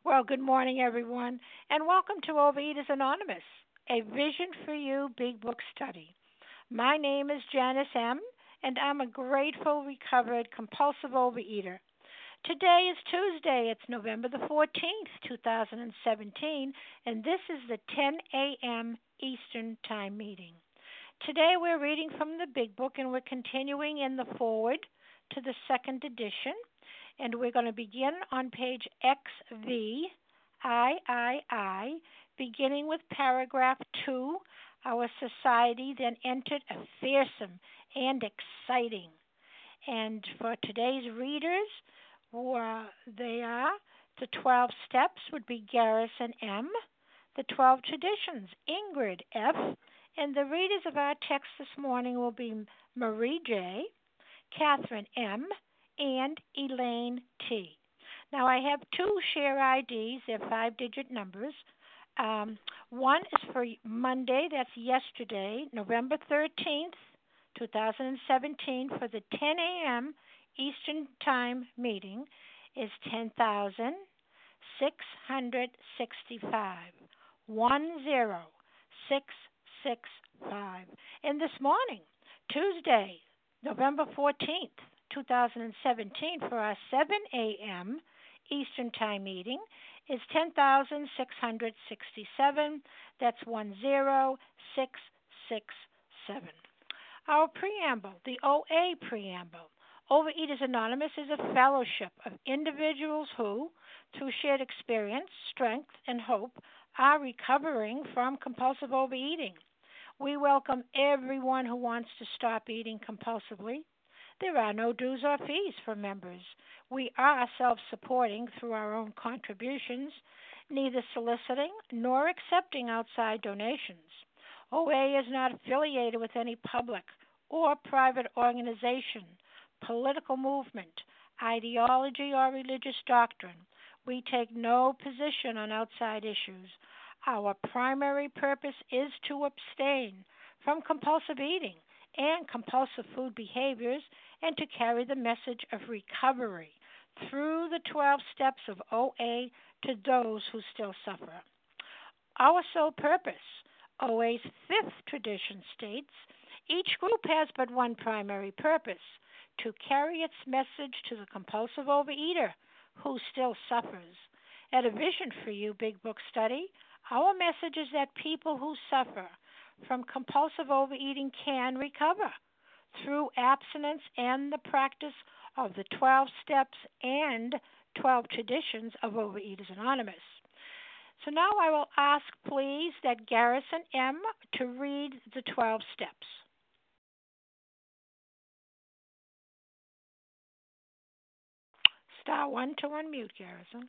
Well, good morning, everyone, and welcome to Overeaters Anonymous, a Vision for You Big Book study. My name is Janice M., and I'm a grateful, recovered, compulsive overeater. Today is Tuesday. It's November the 14th, 2017, and this is the 10 a.m. Eastern Time meeting. Today we're reading from the Big Book, and we're continuing in the forward to the second edition. And we're going to begin on page XVIII, beginning with paragraph 2. Our society then entered a fearsome and exciting. And for today's readers, they are the 12 steps would be Garrison M., the 12 traditions, Ingrid F., and the readers of our text this morning will be Marie J., Catherine M., and Elaine T. Now, I have two share IDs. They're 5-digit numbers. One is for Monday, that's yesterday, November 13th, 2017, for the 10 a.m. Eastern Time meeting is 10,665. 10665. And this morning, Tuesday, November 14th, 2017, for our 7 a.m. Eastern Time meeting is 10,667. That's 10667. Our preamble, the OA preamble. Overeaters Anonymous is a fellowship of individuals who, through shared experience, strength, and hope, are recovering from compulsive overeating. We welcome everyone who wants to stop eating compulsively. There are no dues or fees for members. We are self-supporting through our own contributions, neither soliciting nor accepting outside donations. OA is not affiliated with any public or private organization, political movement, ideology, or religious doctrine. We take no position on outside issues. Our primary purpose is to abstain from compulsive eating and compulsive food behaviors and to carry the message of recovery through the 12 steps of OA to those who still suffer. Our sole purpose, OA's fifth tradition states, each group has but one primary purpose, to carry its message to the compulsive overeater who still suffers. At a Vision for You Big Book study, our message is that people who suffer from compulsive overeating can recover through abstinence and the practice of the 12 steps and 12 traditions of Overeaters Anonymous. So now I will ask, please, that Garrison M. to read the 12 steps. Star 1 to unmute, Garrison.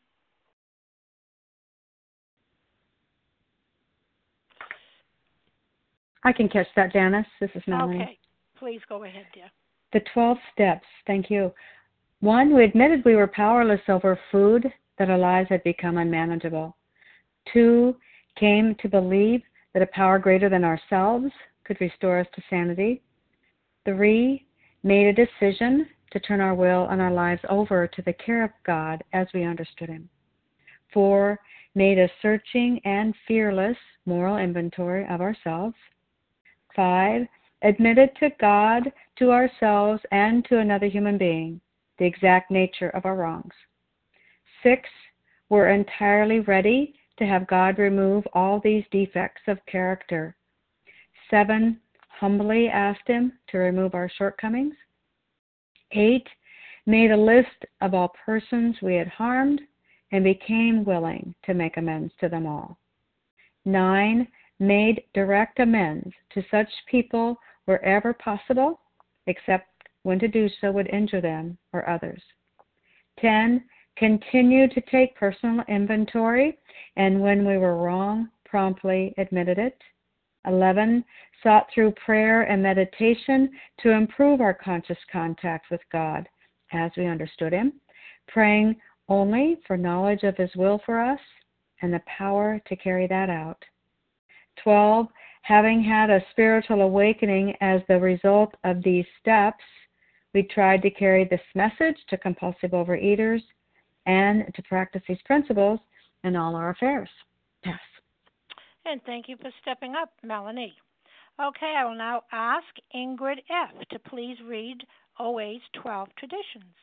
I can catch that, Janice. This is Melanie. Okay. Please go ahead, dear. The 12 steps. Thank you. 1, we admitted we were powerless over food, that our lives had become unmanageable. 2, came to believe that a power greater than ourselves could restore us to sanity. 3, made a decision to turn our will and our lives over to the care of God as we understood Him. 4, made a searching and fearless moral inventory of ourselves. 5, admitted to God, to ourselves, and to another human being the exact nature of our wrongs. 6, were entirely ready to have God remove all these defects of character. 7, humbly asked Him to remove our shortcomings. 8, made a list of all persons we had harmed and became willing to make amends to them all. 9, made direct amends to such people wherever possible, except when to do so would injure them or others. 10, continued to take personal inventory, and when we were wrong, promptly admitted it. 11, sought through prayer and meditation to improve our conscious contact with God as we understood Him, praying only for knowledge of His will for us and the power to carry that out. 12, having had a spiritual awakening as the result of these steps, we tried to carry this message to compulsive overeaters and to practice these principles in all our affairs. Pass. And thank you for stepping up, Melanie. Okay, I will now ask Ingrid F. to please read OA's 12 traditions.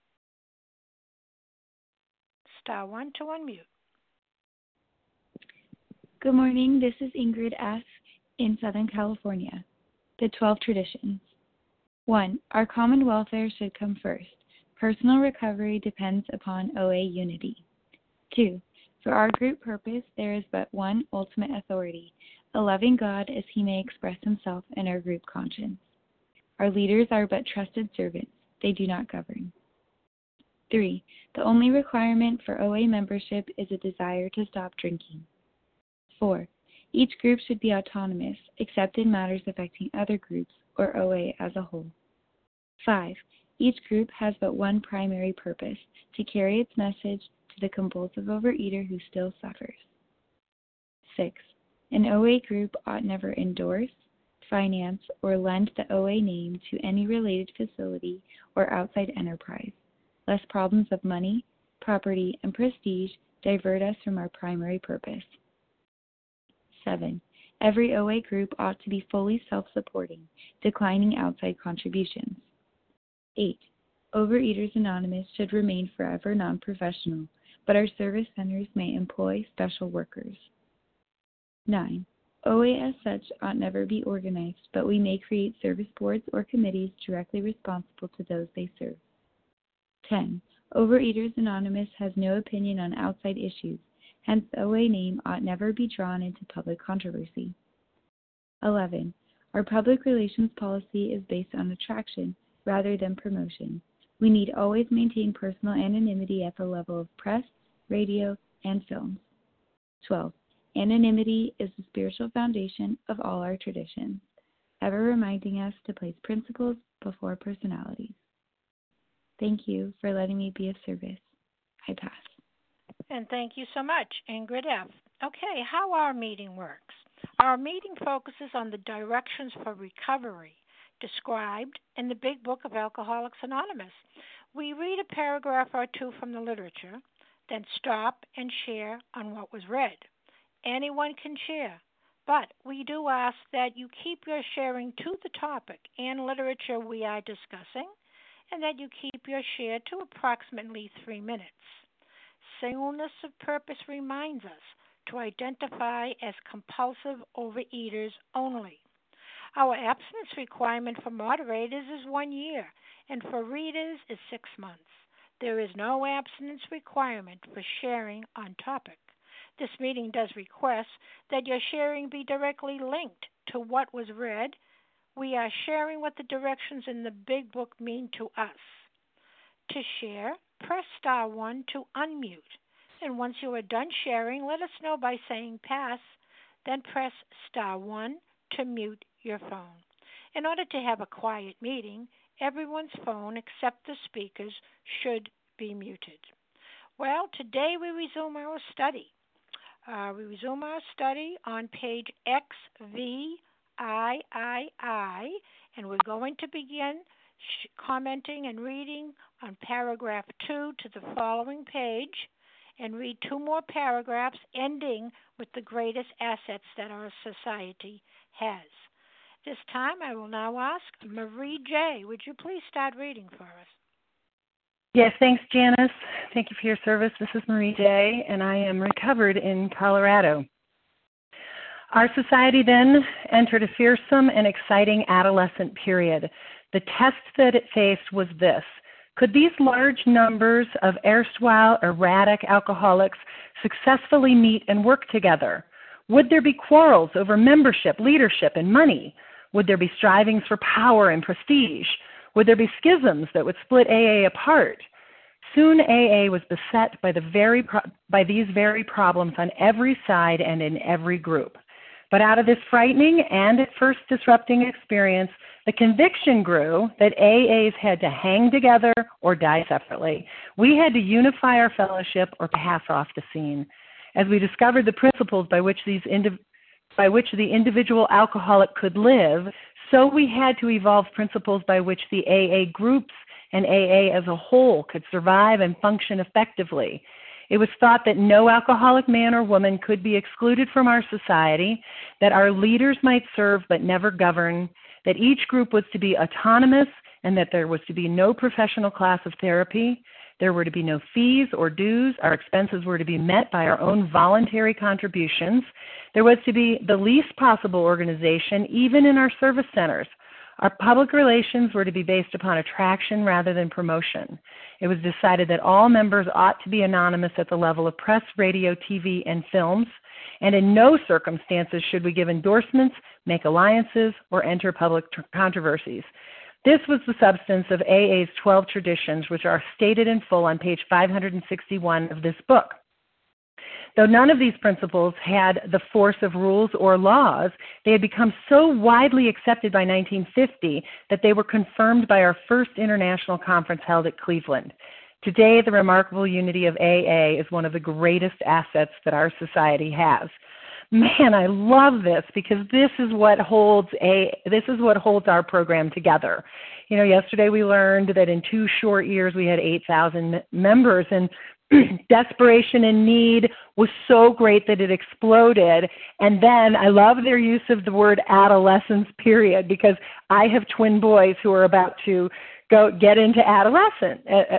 Star 1 to unmute. Good morning, this is Ingrid F. in Southern California. The 12 traditions. 1. Our common welfare should come first. Personal recovery depends upon OA unity. 2. For our group purpose, there is but one ultimate authority, a loving God as he may express himself in our group conscience. Our leaders are but trusted servants. They do not govern. 3. The only requirement for OA membership is a desire to stop drinking. 4. Each group should be autonomous, except in matters affecting other groups or OA as a whole. 5. Each group has but one primary purpose, to carry its message to the compulsive overeater who still suffers. 6. An OA group ought never endorse, finance, or lend the OA name to any related facility or outside enterprise, lest problems of money, property, and prestige divert us from our primary purpose. 7. Every OA group ought to be fully self-supporting, declining outside contributions. 8. Overeaters Anonymous should remain forever non-professional, but our service centers may employ special workers. 9. OA as such ought never be organized, but we may create service boards or committees directly responsible to those they serve. 10. Overeaters Anonymous has no opinion on outside issues, hence the OA name ought never be drawn into public controversy. 11. Our public relations policy is based on attraction rather than promotion. We need always maintain personal anonymity at the level of press, radio, and films. 12. Anonymity is the spiritual foundation of all our traditions, ever reminding us to place principles before personalities. Thank you for letting me be of service. I pass. And thank you so much, Ingrid F. Okay, how our meeting works. Our meeting focuses on the directions for recovery described in the Big Book of Alcoholics Anonymous. We read a paragraph or two from the literature, then stop and share on what was read. Anyone can share, but we do ask that you keep your sharing to the topic and literature we are discussing, and that you keep your share to approximately 3 minutes. Singleness of purpose reminds us to identify as compulsive overeaters only. Our abstinence requirement for moderators is 1 year, and for readers is 6 months. There is no abstinence requirement for sharing on topic. This meeting does request that your sharing be directly linked to what was read. We are sharing what the directions in the Big Book mean to us. To share, press star 1 to unmute. And once you are done sharing, let us know by saying pass, then press star 1 to mute your phone. In order to have a quiet meeting, everyone's phone except the speaker's should be muted. Well, today we resume our study. We resume our study on page XVIII, and we're going to begin commenting and reading on paragraph 2 to the following page, and read 2 more paragraphs ending with the greatest assets that our society has. This time I will now ask Marie J. Would you please start reading for us? Yes, thanks, Janice. Thank you for your service. This is Marie J., and I am recovered in Colorado. Our society then entered a fearsome and exciting adolescent period. The test that it faced was this: could these large numbers of erstwhile erratic alcoholics successfully meet and work together? Would there be quarrels over membership, leadership, and money? Would there be strivings for power and prestige? Would there be schisms that would split AA apart? Soon AA was beset by these very problems on every side and in every group. But out of this frightening and at first disrupting experience, the conviction grew that AAs had to hang together or die separately. We had to unify our fellowship or pass off the scene. As we discovered the principles by which the individual alcoholic could live, so we had to evolve principles by which the AA groups and AA as a whole could survive and function effectively. It was thought that no alcoholic man or woman could be excluded from our society, that our leaders might serve but never govern, that each group was to be autonomous, and that there was to be no professional class of therapy. There were to be no fees or dues. Our expenses were to be met by our own voluntary contributions. There was to be the least possible organization, even in our service centers. Our public relations were to be based upon attraction rather than promotion. It was decided that all members ought to be anonymous at the level of press, radio, TV, and films, and in no circumstances should we give endorsements, make alliances, or enter public controversies. This was the substance of AA's 12 traditions, which are stated in full on page 561 of this book. Though none of these principles had the force of rules or laws, they had become so widely accepted by 1950 that they were confirmed by our first international conference held at Cleveland. Today, the remarkable unity of AA is one of the greatest assets that our society has. Man, I love this because this is what holds our program together. You know, yesterday we learned that in 2 short years we had 8,000 members, and desperation and need was so great that it exploded. And then I love their use of the word adolescence, period, because I have twin boys who are about to get into adolescence,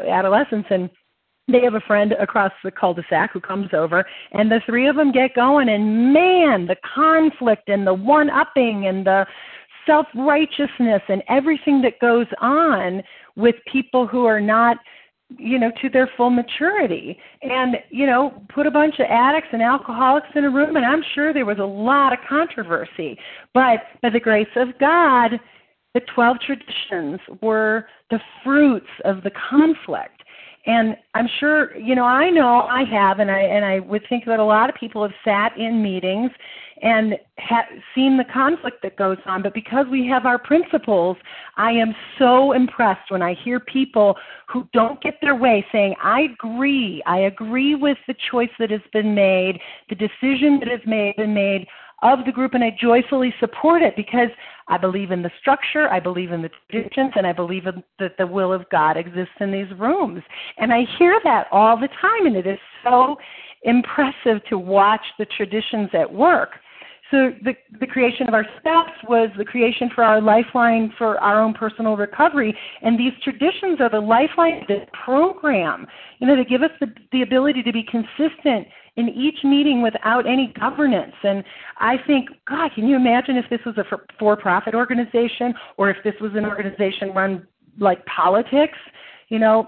and they have a friend across the cul-de-sac who comes over, and the 3 of them get going, and man, the conflict and the one-upping and the self-righteousness and everything that goes on with people who are not, you know, to their full maturity. And, you know, put a bunch of addicts and alcoholics in a room, and I'm sure there was a lot of controversy. But by the grace of God, the 12 traditions were the fruits of the conflict. And I'm sure, you know I have, and I would think that a lot of people have sat in meetings and seen the conflict that goes on. But because we have our principles, I am so impressed when I hear people who don't get their way saying, I agree with the choice that has been made, the decision that has been made of the group, and I joyfully support it because I believe in the structure, I believe in the traditions, and I believe that the will of God exists in these rooms. And I hear that all the time, and it is so impressive to watch the traditions at work. So the creation of our steps was the creation for our lifeline for our own personal recovery, and these traditions are the lifeline of this program. You know, they give us the ability to be consistent in each meeting without any governance. And I think, God, can you imagine if this was a for-profit organization or if this was an organization run like politics? You know,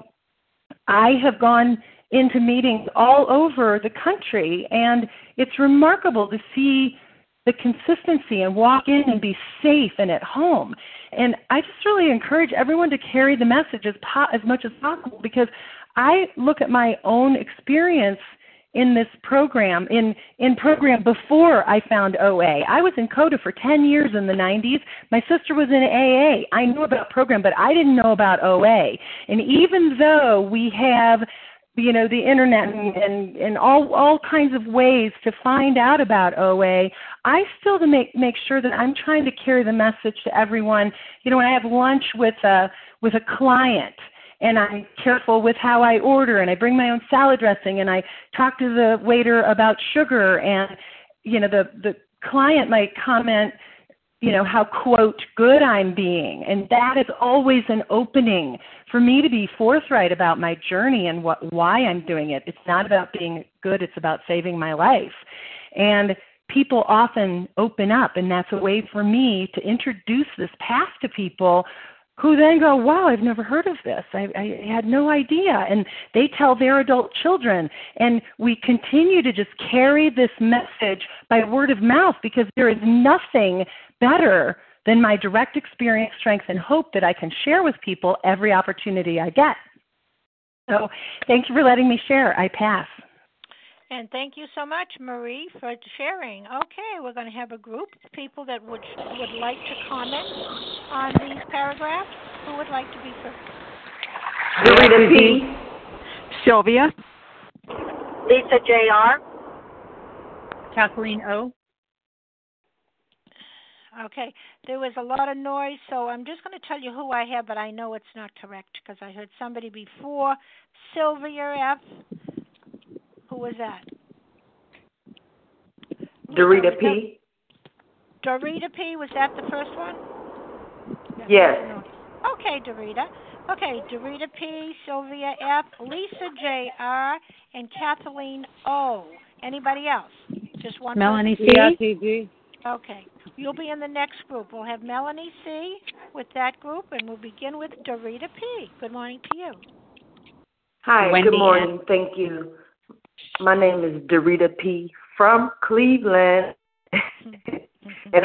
I have gone into meetings all over the country, and it's remarkable to see the consistency and walk in and be safe and at home. And I just really encourage everyone to carry the message as much as possible, because I look at my own experience in this program, in program before I found OA. I was in CODA for 10 years in the 90s. My sister was in AA. I knew about program, but I didn't know about OA. And even though we have, you know, the internet and all kinds of ways to find out about OA, I still to make sure that I'm trying to carry the message to everyone. You know, when I have lunch with a client, and I'm careful with how I order, and I bring my own salad dressing, and I talk to the waiter about sugar, and, you know, the client might comment, you know, how, quote, good I'm being. And that is always an opening for me to be forthright about my journey and why I'm doing it. It's not about being good. It's about saving my life. And people often open up, and that's a way for me to introduce this path to people who then go, wow, I've never heard of this. I had no idea. And they tell their adult children. And we continue to just carry this message by word of mouth, because there is nothing better than my direct experience, strength, and hope that I can share with people every opportunity I get. So thank you for letting me share. I pass. And thank you so much, Marie, for sharing. Okay, we're going to have a group of people that would like to comment on these paragraphs. Who would like to be first? Dorita P. Sylvia. Lisa J.R. Kathleen O. Okay, there was a lot of noise, so I'm just going to tell you who I have, but I know it's not correct because I heard somebody before. Sylvia F., Who was that? Dorita P. Dorita P. Was that the first one? Yes. Okay, Dorita. Okay, Dorita P, Sylvia F, Lisa J.R., and Kathleen O. Anybody else? Just one Melanie person? C. Okay. You'll be in the next group. We'll have Melanie C. with that group, and we'll begin with Dorita P. Good morning to you. Hi, Wendy good morning. Thank you. My name is Dorita P. from Cleveland. And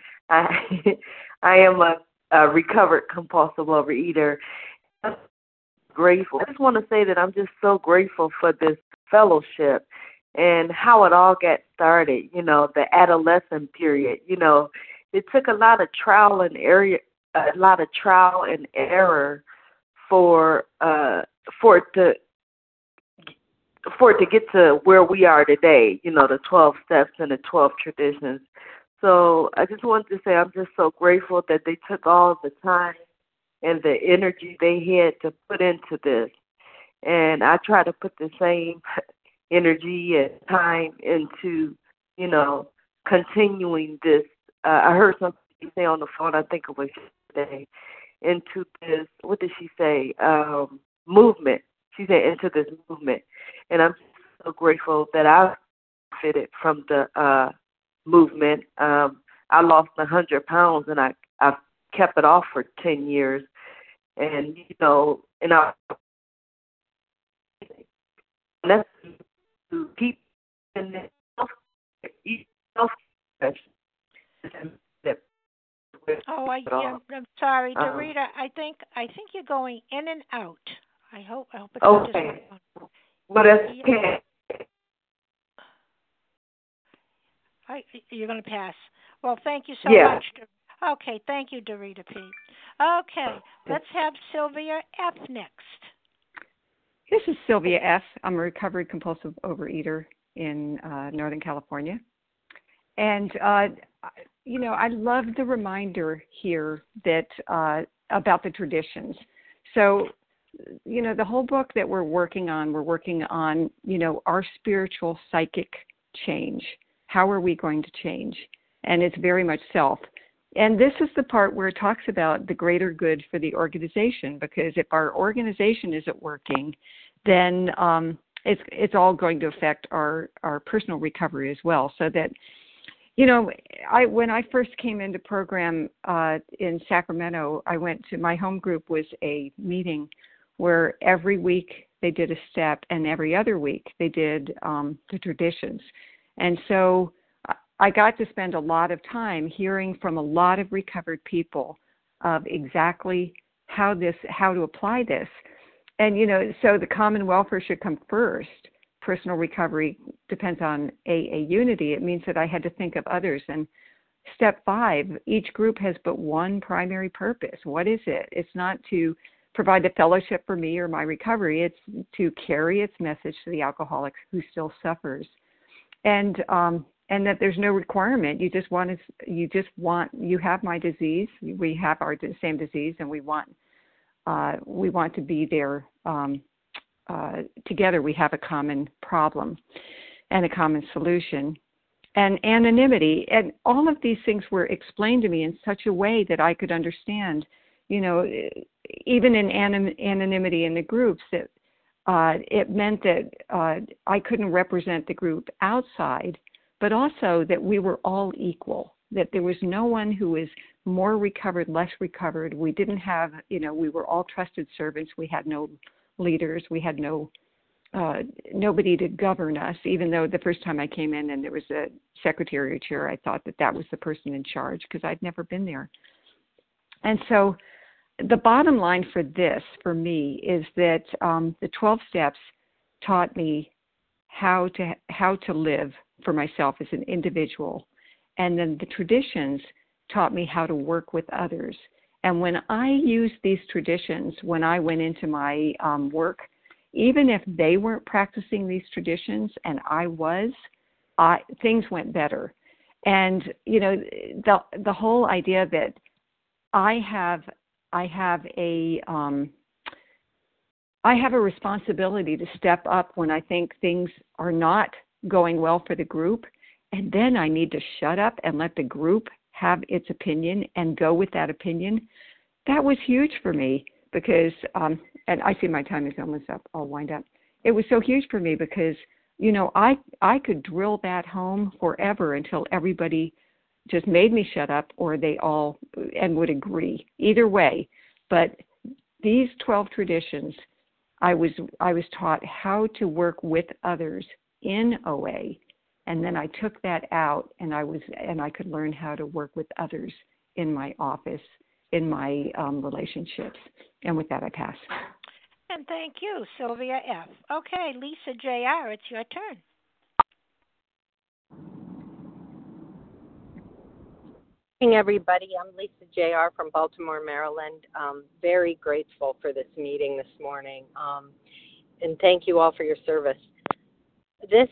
I am a recovered compulsive overeater. I'm grateful. I just want to say that I'm just so grateful for this fellowship and how it all got started, the adolescent period. It took a lot of trial and error for it to get to where we are today, the 12 steps and the 12 traditions. So I just wanted to say I'm just so grateful that they took all the time and the energy they had to put into this. And I try to put the same energy and time into, continuing this. I heard somebody say on the phone, I think it was yesterday, into this, what did she say, movement. She said into this movement. And I'm so grateful that I benefited from the movement. I lost 100 pounds, and I've kept it off for 10 years. And, and that's to keep in the self. I'm sorry, Dorita. I think you're going in and out. I hope it's okay. Well, that's okay. You're going to pass. Well, thank you so much. Okay, thank you, Dorita P. Okay, let's have Sylvia F. next. This is Sylvia F. I'm a recovered compulsive overeater in Northern California. And, I love the reminder here that about the traditions. So, the whole book that we're working on, our spiritual psychic change. How are we going to change? And it's very much self. And this is the part where it talks about the greater good for the organization, because if our organization isn't working, then it's all going to affect our personal recovery as well. So that, when I first came into program in Sacramento, my home group was a meeting where every week they did a step, and every other week they did the traditions. And so I got to spend a lot of time hearing from a lot of recovered people of exactly how to apply this. And, so the common welfare should come first. Personal recovery depends on AA unity. It means that I had to think of others. And step 5, each group has but one primary purpose. What is it? It's not to provide the fellowship for me or my recovery. It's to carry its message to the alcoholic who still suffers. And that there's no requirement. You have my disease. We have our same disease, and we want to be there together. We have a common problem and a common solution. And anonymity, and all of these things were explained to me in such a way that I could understand. Even in anonymity in the groups, that it meant that I couldn't represent the group outside, but also that we were all equal, that there was no one who was more recovered, less recovered. We didn't have, we were all trusted servants. We had no leaders. We had nobody to govern us, even though the first time I came in and there was a secretary chair, I thought that was the person in charge because I'd never been there. And so the bottom line for me, is that the 12 steps taught me how to live for myself as an individual. And then the traditions taught me how to work with others. And when I used these traditions, when I went into my work, even if they weren't practicing these traditions and I was, things went better. And, the whole idea that I have I have a responsibility to step up when I think things are not going well for the group, and then I need to shut up and let the group have its opinion and go with that opinion. That was huge for me because, and I see my time is almost up. I'll wind up. It was so huge for me because, you know, I could drill that home forever until everybody just made me shut up or they all and would agree. Either way. But these 12 traditions, I was taught how to work with others in OA, and then I took that out, and I could learn how to work with others in my office, in my relationships. And with that, I pass. And thank you, Sylvia F. Okay, Lisa J.R., it's your turn. Good morning, everybody. I'm Lisa J.R. from Baltimore, Maryland. Very grateful for this meeting this morning, and thank you all for your service. This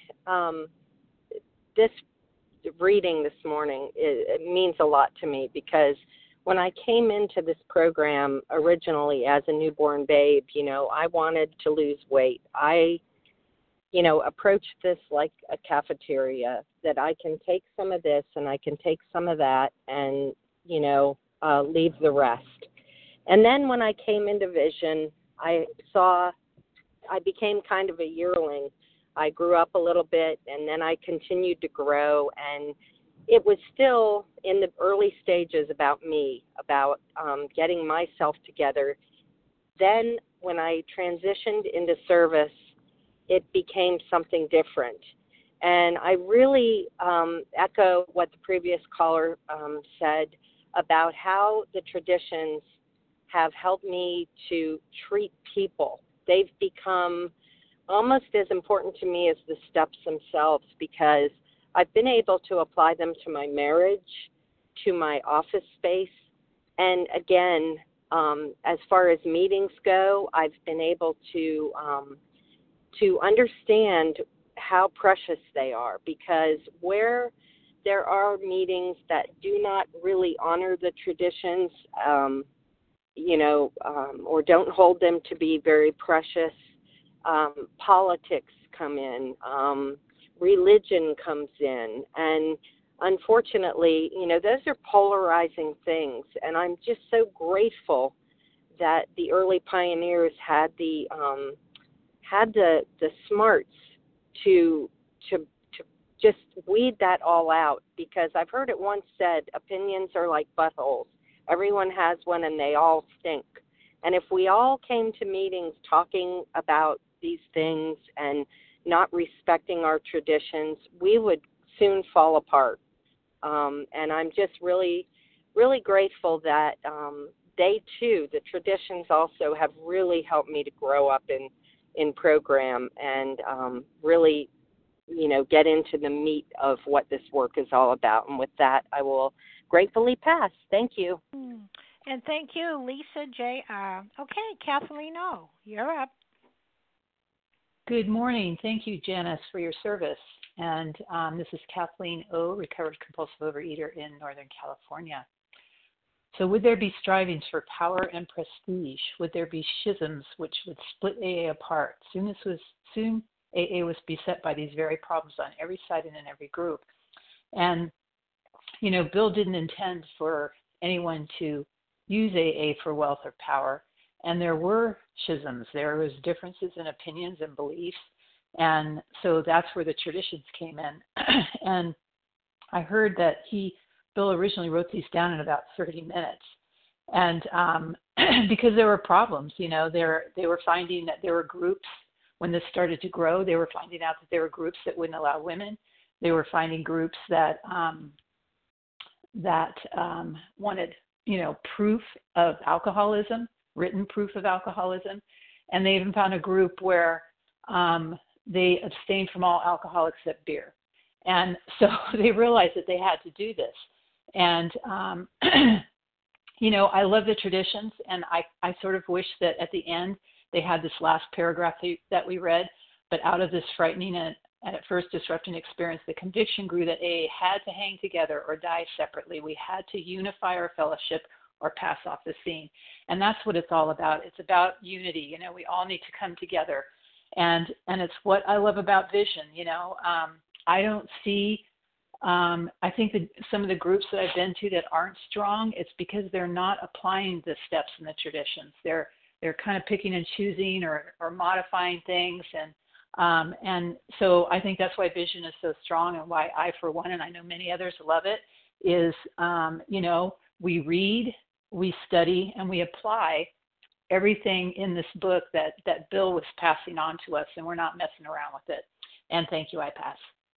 reading this morning, it means a lot to me because when I came into this program originally as a newborn babe, you know, I wanted to lose weight. I, you know, approached this like a cafeteria, that I can take some of this and I can take some of that and, you know, leave the rest. And then when I came into Vision, I became kind of a yearling. I grew up a little bit and then I continued to grow, and it was still in the early stages about me, about getting myself together. Then when I transitioned into service, it became something different. And I really echo what the previous caller said about how the traditions have helped me to treat people. They've become almost as important to me as the steps themselves, because I've been able to apply them to my marriage, to my office space, and again, as far as meetings go, I've been able to understand how precious they are, because where there are meetings that do not really honor the traditions, or don't hold them to be very precious, politics come in, religion comes in, and unfortunately, you know, those are polarizing things, and I'm just so grateful that the early pioneers had the smarts to just weed that all out, because I've heard it once said, opinions are like buttholes. Everyone has one and they all stink. And if we all came to meetings talking about these things and not respecting our traditions, we would soon fall apart. And I'm just really, really grateful that they too, the traditions also have really helped me to grow up in program and really, you know, get into the meat of what this work is all about. And with that, I will gratefully pass. Thank you. And thank you, Lisa J.R. Okay, Kathleen O., you're up. Good morning. Thank you, Janice, for your service. And this is Kathleen O., recovered compulsive overeater in Northern California. So would there be strivings for power and prestige? Would there be schisms which would split AA apart? Soon AA was beset by these very problems on every side and in every group. And, you know, Bill didn't intend for anyone to use AA for wealth or power. And there were schisms. There was differences in opinions and beliefs. And so that's where the traditions came in. And I heard that Bill originally wrote these down in about 30 minutes. And because there were problems, you know, they were finding that there were groups, when this started to grow, they were finding out that there were groups that wouldn't allow women. They were finding groups that wanted, you know, proof of alcoholism, written proof of alcoholism. And they even found a group where they abstained from all alcohol except beer. And so they realized that they had to do this. And, you know, I love the traditions, and I sort of wish that at the end they had this last paragraph that we read, but out of this frightening and at first disrupting experience, the conviction grew that AA had to hang together or die separately. We had to unify our fellowship or pass off the scene. And that's what it's all about. It's about unity. You know, we all need to come together. And it's what I love about vision. You know, I don't see, I think that some of the groups that I've been to that aren't strong, it's because they're not applying the steps and the traditions. They're kind of picking and choosing or modifying things. And so I think that's why vision is so strong, and why I, for one, and I know many others love it, is, you know, we read, we study, and we apply everything in this book that Bill was passing on to us, and we're not messing around with it. And thank you, I pass.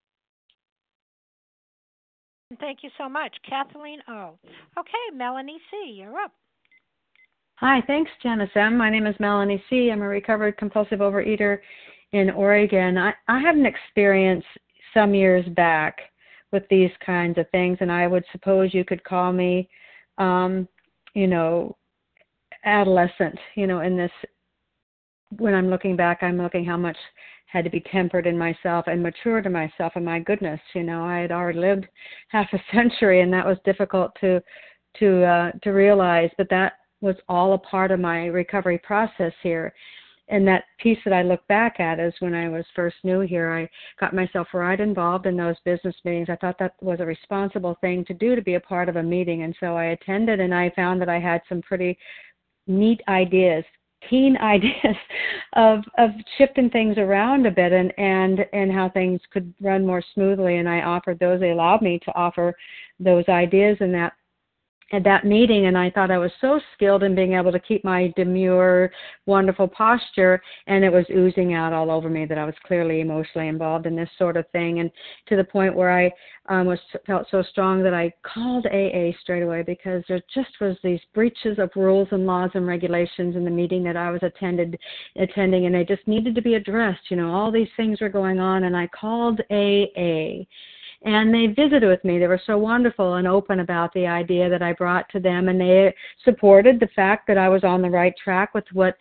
Thank you so much. Kathleen O. Okay, Melanie C., you're up. Hi, thanks, Janice M. My name is Melanie C. I'm a recovered compulsive overeater in Oregon. I had an experience some years back with these kinds of things, and I would suppose you could call me, you know, adolescent, you know, in this. When I'm looking back, I'm looking how much had to be tempered in myself and matured in myself, and my goodness, you know, I had already lived half a century, and that was difficult to realize, but that was all a part of my recovery process here. And that piece that I look back at is when I was first new here, I got myself right involved in those business meetings. I thought that was a responsible thing to do, to be a part of a meeting. And so I attended, and I found that I had some pretty neat ideas, keen ideas of shifting things around a bit and how things could run more smoothly. And I offered those. They allowed me to offer those ideas at that meeting, and I thought I was so skilled in being able to keep my demure, wonderful posture, and it was oozing out all over me that I was clearly emotionally involved in this sort of thing, and to the point where I felt so strong that I called AA straight away, because there just was these breaches of rules and laws and regulations in the meeting that I was attending, and they just needed to be addressed. You know, all these things were going on, and I called AA. And they visited with me. They were so wonderful and open about the idea that I brought to them, and they supported the fact that I was on the right track with what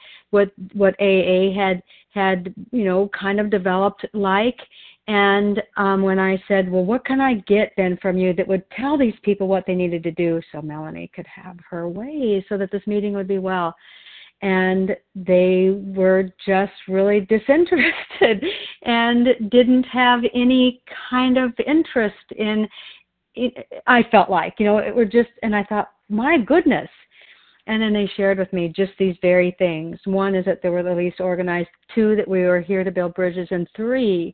AA had you know, kind of developed like. And when I said, well, what can I get then from you that would tell these people what they needed to do so Melanie could have her way, so that this meeting would be well. And they were just really disinterested and didn't have any kind of interest in it. I felt like, you know, it were just, and I thought, my goodness. And then they shared with me just these very things. One is that they were the least organized. Two, that we were here to build bridges. And three,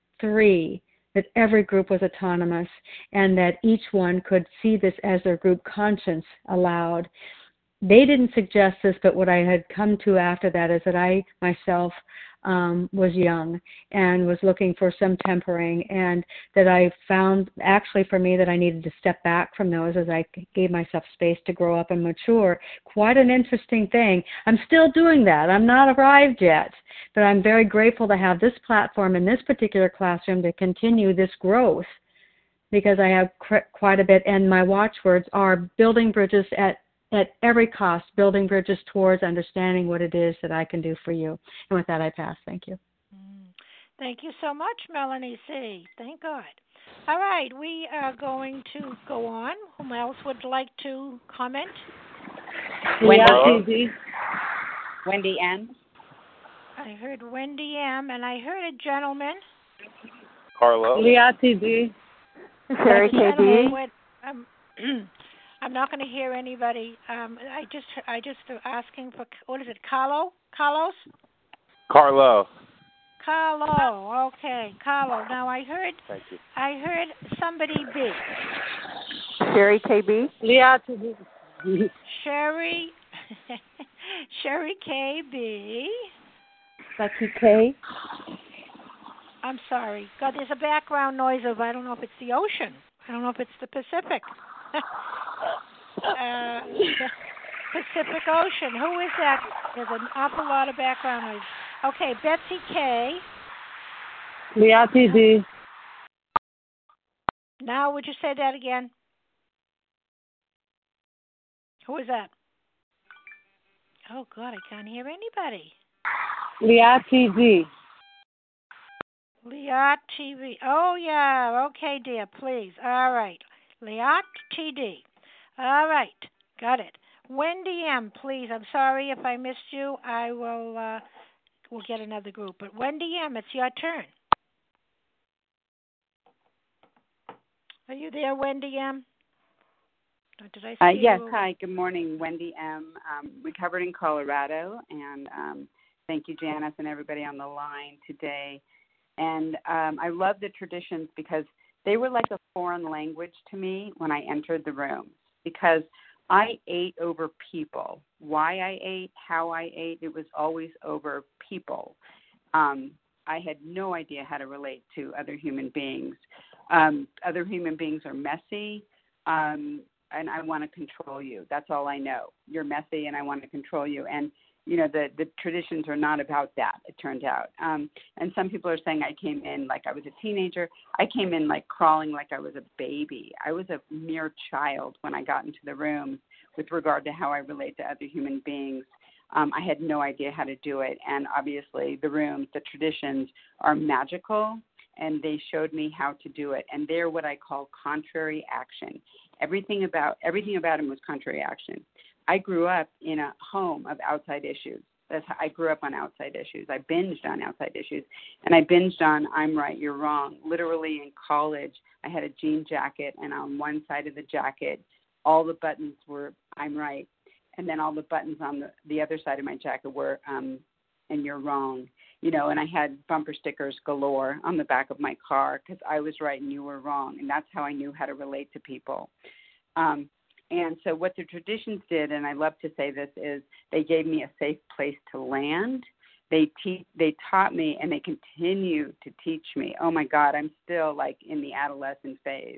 that every group was autonomous, and that each one could see this as their group conscience allowed. They didn't suggest this, but what I had come to after that is that I myself was young and was looking for some tempering, and that I found actually for me that I needed to step back from those as I gave myself space to grow up and mature. Quite an interesting thing. I'm still doing that. I'm not arrived yet, but I'm very grateful to have this platform in this particular classroom to continue this growth, because I have quite a bit, and my watchwords are building bridges at every cost, building bridges towards understanding what it is that I can do for you. And with that, I pass. Thank you. Thank you so much, Melanie C. Thank God. All right, we are going to go on. Whom else would like to comment? Wendy M. I heard Wendy M. And I heard a gentleman. Carlo. Leah TD. Terry KB. I'm not going to hear anybody. I just asking for, what is it, Carlos? Carlo. Okay, Carlo. Now I heard somebody B. Sherry KB. Leah TD. Sherry KB. Becky K. I'm sorry. God, there's a background noise of, I don't know if it's the ocean. I don't know if it's the Pacific. Pacific Ocean. Who is that? There's an awful lot of background noise. Okay, Betsy K. Leah TD. Now, would you say that again? Who is that? Oh, God, I can't hear anybody. Leah TD. Liat TV. Oh, yeah. Okay, dear, please. All right. Liat TD. All right. Got it. Wendy M., please. I'm sorry if I missed you. I will. We'll get another group. But Wendy M., it's your turn. Are you there, Wendy M.? Or did I see Yes, you? hi, good morning. Wendy M., recovered in Colorado, and thank you, Janice, and everybody on the line today. And I love the traditions because they were like a foreign language to me when I entered the room, because I ate over people. Why I ate, how I ate, it was always over people. I had no idea how to relate to other human beings. Other human beings are messy, and I want to control you. That's all I know. You're messy, and I want to control you. And, you know, the traditions are not about that, it turned out. And some people are saying I came in like I was a teenager. I came in like crawling like I was a baby. I was a mere child when I got into the room with regard to how I relate to other human beings. I had no idea how to do it. And obviously the rooms, the traditions are magical, and they showed me how to do it. And they're what I call contrary action. Everything about them was contrary action. I grew up in a home of outside issues. I grew up on outside issues. I binged on outside issues. And I binged on I'm right, you're wrong. Literally in college, I had a jean jacket, and on one side of the jacket, all the buttons were I'm right. And then all the buttons on the other side of my jacket were and you're wrong. You know, and I had bumper stickers galore on the back of my car because I was right and you were wrong. And that's how I knew how to relate to people. And so what the traditions did, and I love to say this, is they gave me a safe place to land. They taught me, and they continue to teach me. Oh, my God, I'm still like in the adolescent phase,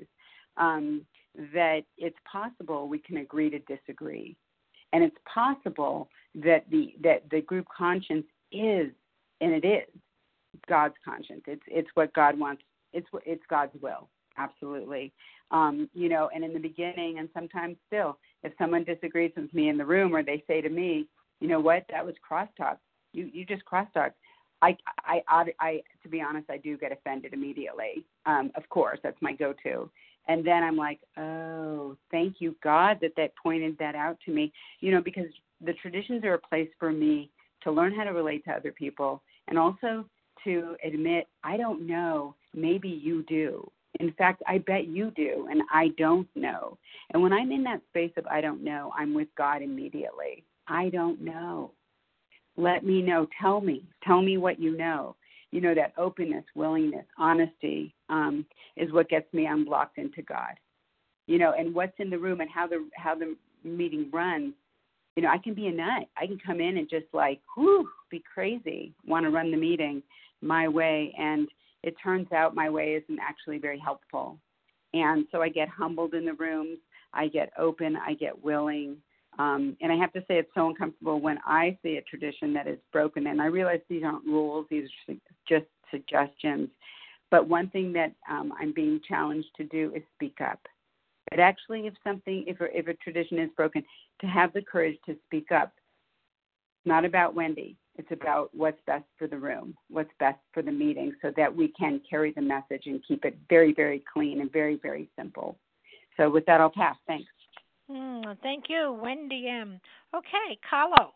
that it's possible we can agree to disagree. And it's possible that the group conscience is, and it is, God's conscience. It's what God wants. It's God's will. Absolutely. You know, and in the beginning, and sometimes still, if someone disagrees with me in the room, or they say to me, you know what, that was crosstalk. You just crosstalk. I to be honest, I do get offended immediately. Of course, that's my go-to. And then I'm like, oh, thank you, God, that pointed that out to me. You know, because the traditions are a place for me to learn how to relate to other people, and also to admit, I don't know, maybe you do. In fact, I bet you do, and I don't know. And when I'm in that space of I don't know, I'm with God immediately. I don't know. Let me know. Tell me what you know. You know, that openness, willingness, honesty is what gets me unblocked into God. You know, and what's in the room and how the meeting runs. You know, I can be a nut. I can come in and just like, be crazy, want to run the meeting my way, and it turns out my way isn't actually very helpful. And so I get humbled in the rooms, I get open, I get willing. And I have to say it's so uncomfortable when I see a tradition that is broken. And I realize these aren't rules, these are just suggestions. But one thing that I'm being challenged to do is speak up. But actually, if a tradition is broken, to have the courage to speak up. It's not about Wendy. It's about what's best for the room, what's best for the meeting, so that we can carry the message and keep it very, very clean and very, very simple. So with that, I'll pass. Thanks. Thank you, Wendy M. Okay, Carlo.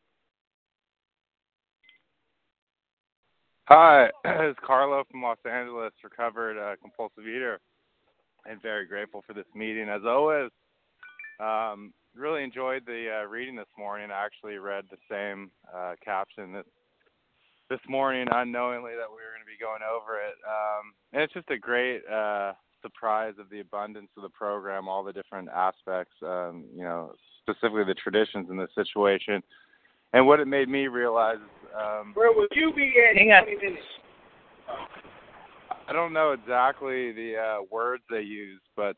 Hi, it's Carlo from Los Angeles, recovered compulsive eater, and very grateful for this meeting. As always, really enjoyed the reading this morning. I actually read the same caption this morning unknowingly that we were going to be going over it. And it's just a great surprise of the abundance of the program, all the different aspects, you know, specifically the traditions in this situation. And what it made me realize is... where will you be at in 20 minutes? I don't know exactly the words they use, but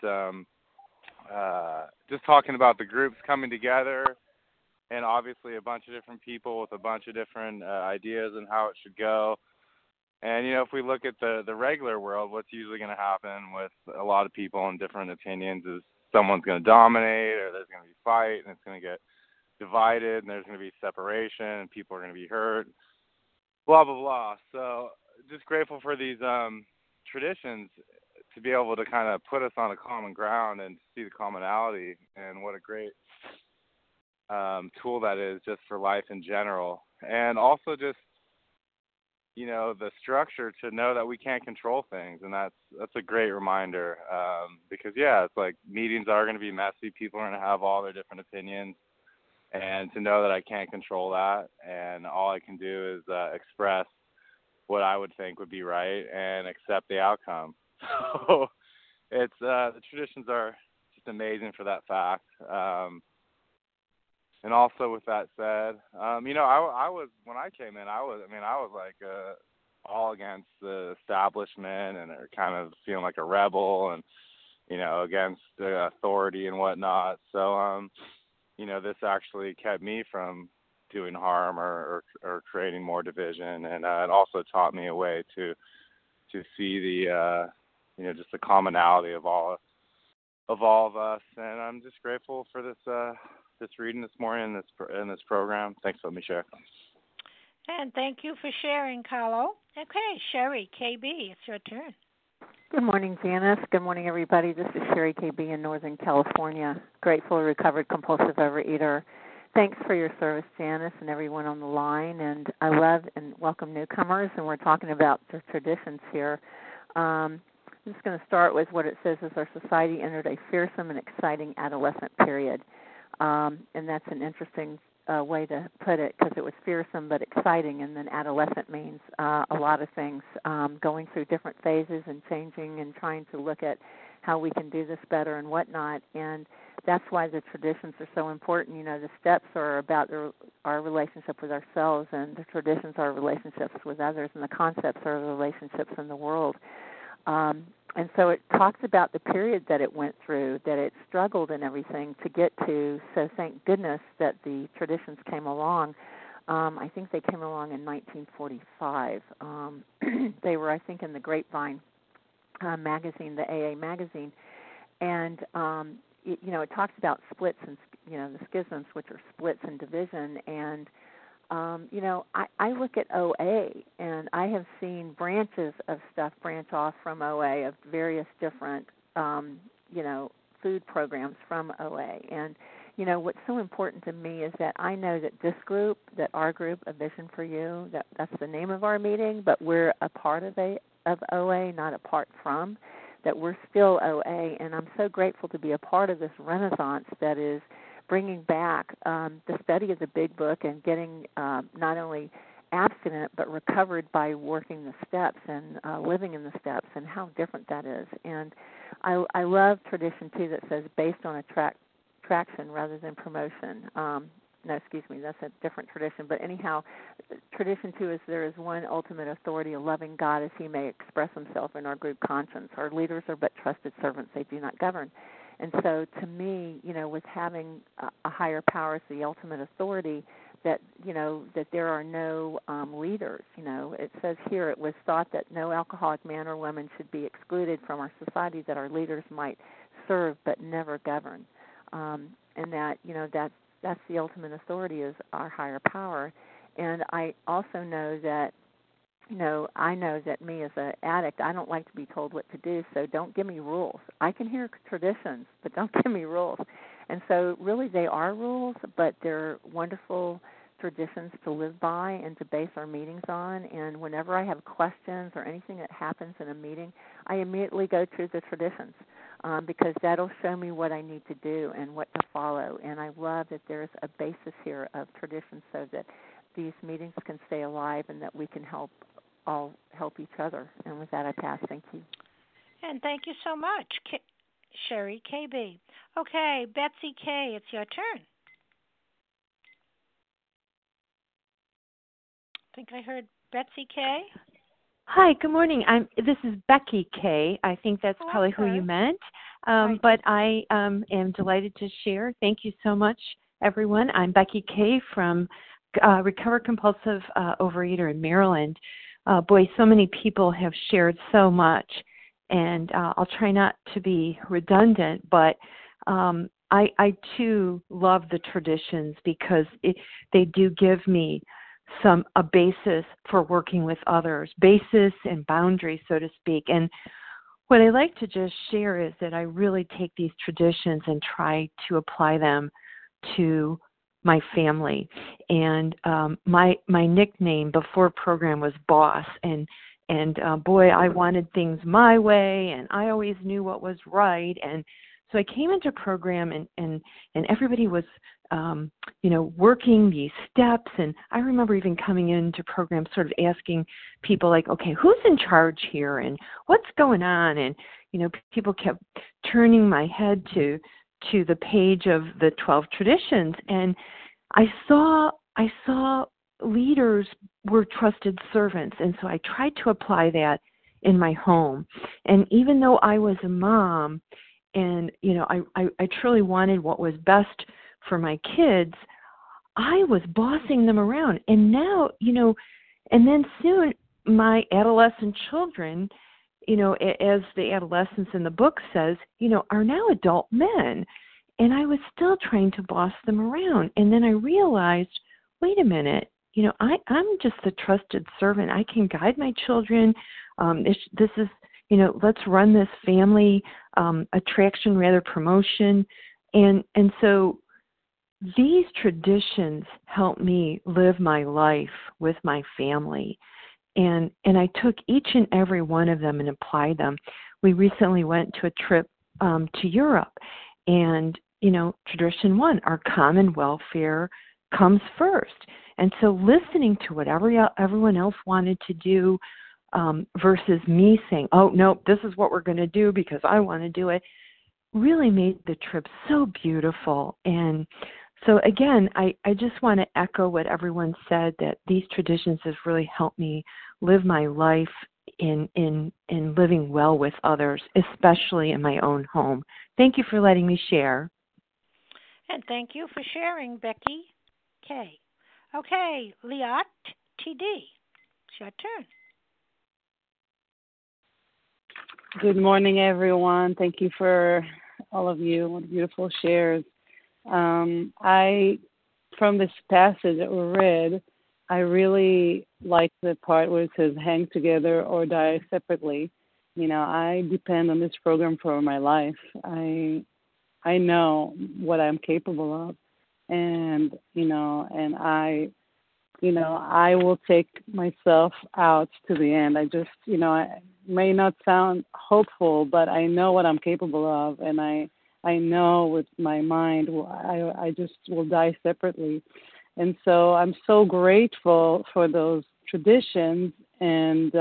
just talking about the groups coming together, and obviously a bunch of different people with a bunch of different ideas on how it should go. And, you know, if we look at the regular world, what's usually going to happen with a lot of people and different opinions is someone's going to dominate, or there's going to be fight, and it's going to get divided, and there's going to be separation, and people are going to be hurt, blah, blah, blah. So just grateful for these traditions to be able to kind of put us on a common ground and see the commonality, and what a great tool that is just for life in general. And also just, the structure to know that we can't control things. And that's a great reminder, because, it's like meetings are going to be messy. People are going to have all their different opinions. And to know that I can't control that, and all I can do is express what I would think would be right and accept the outcome. So it's the traditions are just amazing for that fact. And also with that said, I was, when I came in, I was like all against the establishment and kind of feeling like a rebel and, against the authority and whatnot. So, this actually kept me from doing harm or creating more division. And it also taught me a way to see the, just the commonality of all of us. And I'm just grateful for this reading this morning in this program. Thanks for letting me share. And thank you for sharing, Carlo. Okay, Sherry, KB, it's your turn. Good morning, Janice. Good morning, everybody. This is Sherry KB in Northern California, grateful recovered compulsive overeater. Thanks for your service, Janice, and everyone on the line. And I love and welcome newcomers, and we're talking about the traditions here. I'm just going to start with what it says is our society entered a fearsome and exciting adolescent period. And that's an interesting way to put it, because it was fearsome but exciting, and then adolescent means a lot of things, going through different phases and changing and trying to look at how we can do this better and whatnot. And that's why the traditions are so important. The steps are about our relationship with ourselves, and the traditions are relationships with others, and the concepts are relationships in the world. And so it talks about the period that it went through, that it struggled and everything to get to. So thank goodness that the traditions came along. I think they came along in 1945. They were, I think, in the Grapevine magazine, the AA magazine. And, it talks about splits and, the schisms, which are splits and division. And I look at OA, and I have seen branches of stuff branch off from OA of various different, food programs from OA. And, what's so important to me is that I know that this group, that our group, A Vision for You, that's the name of our meeting, but we're a part of OA, not apart from, that we're still OA. And I'm so grateful to be a part of this renaissance that is bringing back the study of the Big Book and getting not only abstinent but recovered by working the steps and living in the steps, and how different that is. And I love tradition, too, that says based on attraction rather than promotion. No, excuse me, that's a different tradition. But anyhow, tradition, too, is there is one ultimate authority, a loving God, as he may express himself in our group conscience. Our leaders are but trusted servants, they do not govern. And so to me, with having a higher power as the ultimate authority, that, that there are no leaders. It says here, it was thought that no alcoholic man or woman should be excluded from our society, that our leaders might serve but never govern. And that, that's the ultimate authority, is our higher power. And I also know that, I know that me as an addict, I don't like to be told what to do, so don't give me rules. I can hear traditions, but don't give me rules. And so really they are rules, but they're wonderful traditions to live by and to base our meetings on. And whenever I have questions or anything that happens in a meeting, I immediately go to the traditions, because that'll show me what I need to do and what to follow. And I love that there's a basis here of traditions so that these meetings can stay alive and that we can all help each other. And with that, I pass. Thank you. And thank you so much, Sherry KB. Okay, Betsy K., it's your turn. I think I heard Betsy K. Hi, good morning. This is Becky K. I think that's probably who you meant. Right. But I am delighted to share. Thank you so much, everyone. I'm Becky K. from Recovered Compulsive Overeater in Maryland. Boy, so many people have shared so much, and I'll try not to be redundant, but I too love the traditions because they do give me a basis for working with others, basis and boundaries, so to speak. And what I like to just share is that I really take these traditions and try to apply them to my family. And my nickname before program was Boss, and boy, I wanted things my way, and I always knew what was right. And so I came into program, and everybody was working these steps. And I remember even coming into program sort of asking people like, okay, who's in charge here and what's going on? And people kept turning my head to the page of the 12 traditions, and I saw leaders were trusted servants, and so I tried to apply that in my home. And even though I was a mom, and I truly wanted what was best for my kids, I was bossing them around. And now, and then soon my adolescent children, as the adolescents in the book says, are now adult men. And I was still trying to boss them around. And then I realized, wait a minute, I'm just the trusted servant. I can guide my children. This is, let's run this family attraction, rather promotion. And so these traditions help me live my life with my family. And I took each and every one of them and applied them. We recently went to a trip to Europe, and tradition 1, our common welfare comes first. And so listening to what everyone else wanted to do versus me saying, oh, no, this is what we're going to do because I want to do it, really made the trip so beautiful. And so again, I just want to echo what everyone said, that these traditions have really helped me live my life in living well with others, especially in my own home. Thank you for letting me share. And thank you for sharing, Becky K. Okay, Liat TD, it's your turn. Good morning, everyone. Thank you for all of you. What beautiful shares. From this passage that we read, I really like the part where it says hang together or die separately. I depend on this program for my life. I know what I'm capable of, and I will take myself out to the end. I just, I may not sound hopeful, but I know what I'm capable of, and I know with my mind, I just will die separately. And so I'm so grateful for those traditions. And,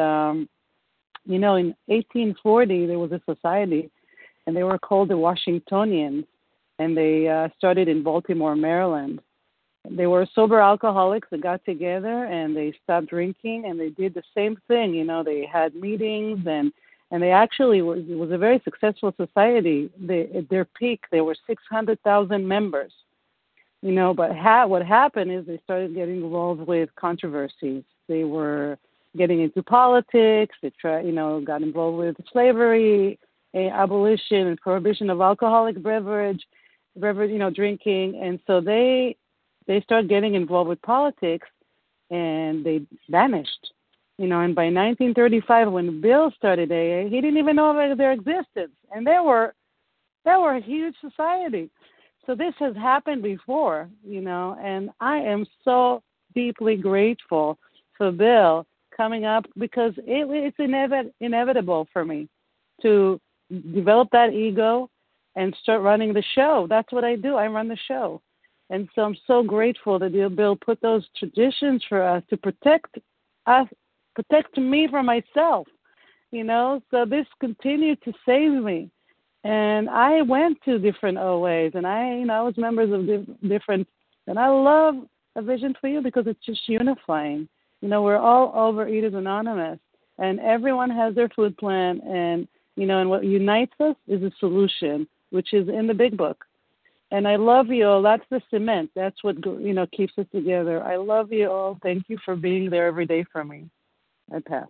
in 1840, there was a society, and they were called the Washingtonians, and they started in Baltimore, Maryland. They were sober alcoholics that got together, and they stopped drinking, and they did the same thing. They had meetings, and they actually, it was a very successful society. At their peak, there were 600,000 members. But what happened is they started getting involved with controversies. They were getting into politics. They got involved with slavery, abolition, and prohibition of alcoholic beverage, drinking. And so they started getting involved with politics, and they vanished. And by 1935, when Bill started AA, he didn't even know of their existence, and they were a huge society. So this has happened before, and I am so deeply grateful for Bill coming up, because it's inevitable for me to develop that ego and start running the show. That's what I do. I run the show. And so I'm so grateful that Bill put those traditions for us to protect us, protect me from myself, So this continued to save me. And I went to different OAs, and I was members of different, and I love A Vision for You because it's just unifying. We're all Overeaters Anonymous, and everyone has their food plan, and, and what unites us is a solution, which is in the big book. And I love you all. That's the cement. That's what, keeps us together. I love you all. Thank you for being there every day for me. I pass.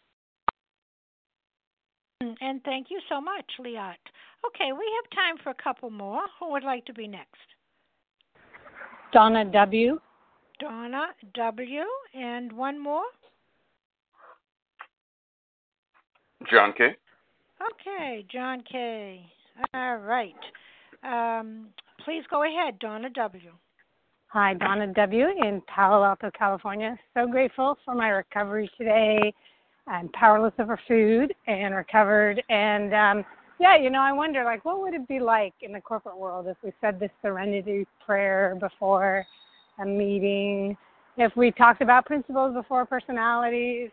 And thank you so much, Liat. Okay, we have time for a couple more. Who would like to be next? Donna W. Donna W. And one more? John K. Okay, John K. All right. Please go ahead, Donna W. Hi, Donna W. in Palo Alto, California. So grateful for my recovery today. I'm powerless over food and recovered. And I wonder, what would it be like in the corporate world if we said this serenity prayer before a meeting, if we talked about principles before personalities?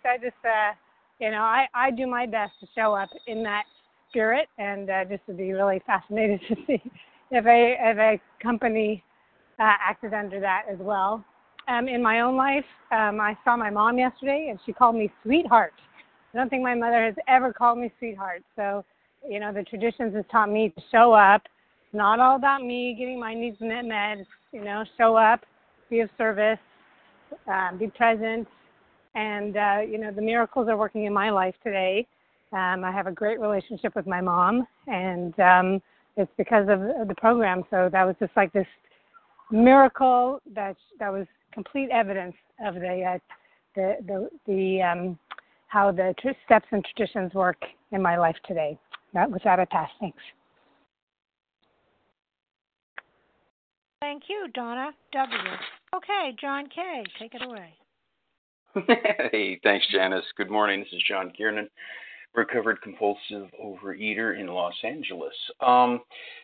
I do my best to show up in that spirit, and just would be really fascinated to see if a company acted under that as well. In my own life, I saw my mom yesterday, and she called me sweetheart. I don't think my mother has ever called me sweetheart. So, the traditions has taught me to show up. It's not all about me getting my needs met. Show up, be of service, be present. And, the miracles are working in my life today. I have a great relationship with my mom, and it's because of the program. So that was just like this miracle that was complete evidence of how the steps and traditions work in my life today. With that, I pass. Thanks. Thank you, Donna W. Okay, John K., take it away. Hey, thanks, Janice. Good morning. This is John Kiernan, recovered compulsive overeater in Los Angeles. I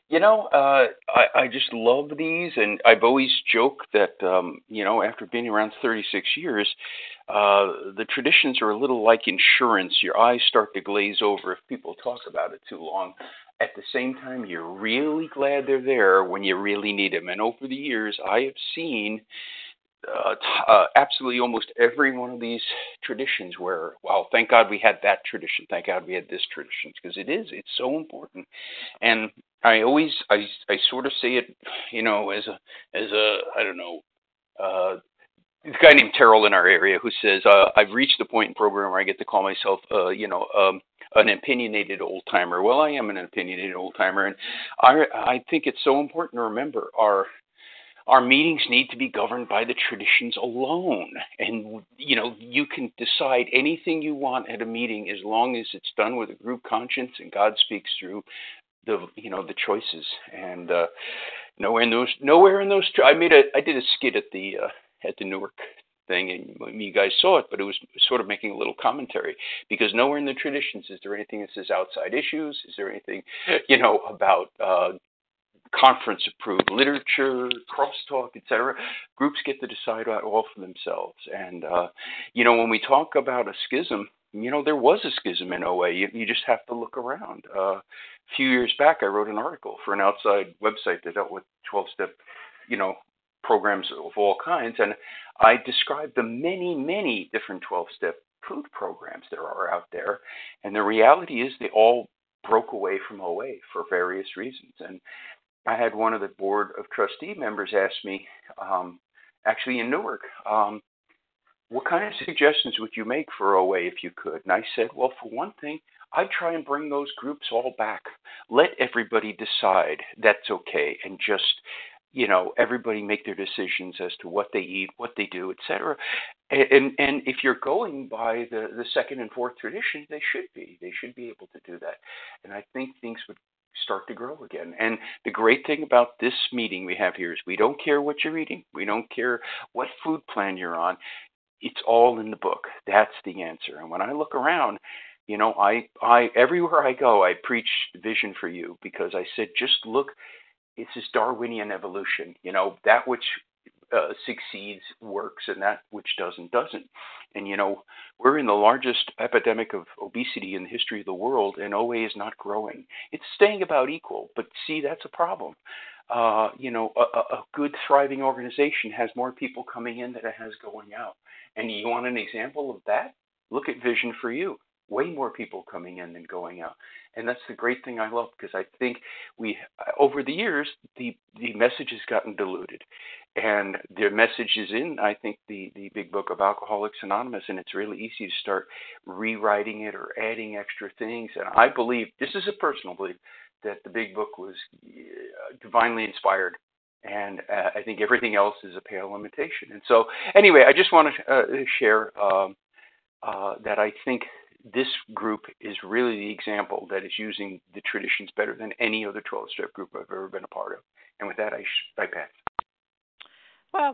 just love these, and I've always joked that, after being around 36 years, the traditions are a little like insurance. Your eyes start to glaze over if people talk about it too long. At the same time, you're really glad they're there when you really need them. And over the years, I have seen absolutely almost every one of these traditions where, wow, thank God we had that tradition. Thank God we had this tradition, because it's so important. And I sort of say it, as a I don't know, a guy named Terrell in our area who says, I've reached the point in program where I get to call myself, an opinionated old timer. Well, I am an opinionated old timer, and I think it's so important to remember our meetings need to be governed by the traditions alone. And, you can decide anything you want at a meeting as long as it's done with a group conscience and God speaks through the choices. And nowhere in those, I did a skit at the Newark thing, and you guys saw it, but it was sort of making a little commentary, because nowhere in the traditions is there anything that says outside issues. Is there anything, about conference-approved literature, crosstalk, etc. Groups get to decide all for themselves. And, when we talk about a schism, there was a schism in OA. You just have to look around. A few years back, I wrote an article for an outside website that dealt with 12-step, programs of all kinds. And I described the many, many different 12-step food programs there are out there. And the reality is they all broke away from OA for various reasons. And I had one of the board of trustee members ask me, actually in Newark, what kind of suggestions would you make for OA if you could? And I said, well, for one thing, I'd try and bring those groups all back. Let everybody decide that's okay, and just, everybody make their decisions as to what they eat, what they do, etc. And if you're going by the second and fourth tradition, they should be able to do that. And I think things would start to grow again. And the great thing about this meeting we have here is we don't care what you're eating. We don't care what food plan you're on. It's all in the book. That's the answer. And when I look around, I everywhere I go, I preach vision for you, because I said, just look, it's this Darwinian evolution. That which succeeds works, and that which doesn't. And we're in the largest epidemic of obesity in the history of the world, and OA is not growing. It's staying about equal, but see, that's a problem. A good thriving organization has more people coming in than it has going out. And you want an example of that? Look at Vision for You. Way more people coming in than going out. And that's the great thing I love, because I think over the years, the message has gotten diluted. And their message is in, I think, the big book of Alcoholics Anonymous, and it's really easy to start rewriting it or adding extra things. And I believe, this is a personal belief, that the big book was divinely inspired. And I think everything else is a pale imitation. And so, anyway, I just want to share that I think this group is really the example that is using the traditions better than any other 12-step group I've ever been a part of. And with that, I pass. Well,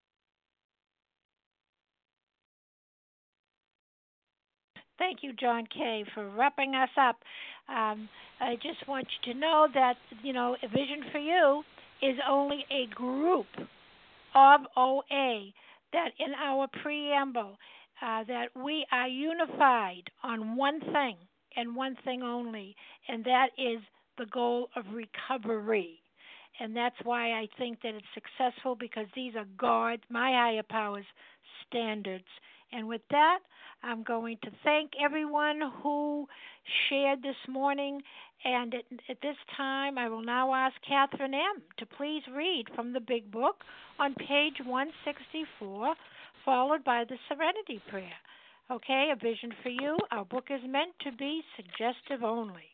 thank you, John Kay, for wrapping us up. I just want you to know that, a Vision for You is only a group of OA, that in our preamble, that we are unified on one thing and one thing only, and that is the goal of recovery. And that's why I think that it's successful, because these are God, my higher powers, standards. And with that, I'm going to thank everyone who shared this morning. And at this time, I will now ask Catherine M. to please read from the Big Book on page 164, followed by the Serenity Prayer. Okay, A Vision for You. Our book is meant to be suggestive only.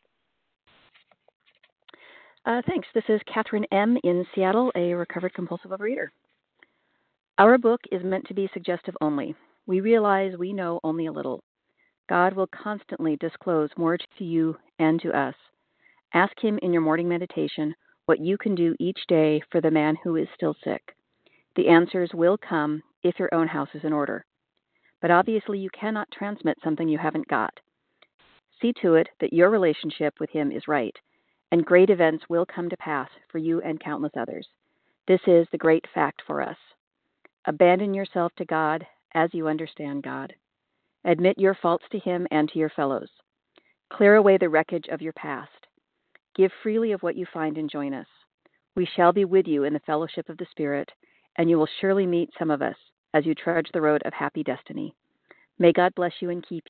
Thanks. This is Catherine M. in Seattle, a recovered compulsive overeater. Our book is meant to be suggestive only. We realize we know only a little. God will constantly disclose more to you and to us. Ask Him in your morning meditation what you can do each day for the man who is still sick. The answers will come if your own house is in order. But obviously you cannot transmit something you haven't got. See to it that your relationship with Him is right, and great events will come to pass for you and countless others. This is the great fact for us. Abandon yourself to God as you understand God. Admit your faults to Him and to your fellows. Clear away the wreckage of your past. Give freely of what you find and join us. We shall be with you in the fellowship of the Spirit, and you will surely meet some of us as you trudge the road of happy destiny. May God bless you and keep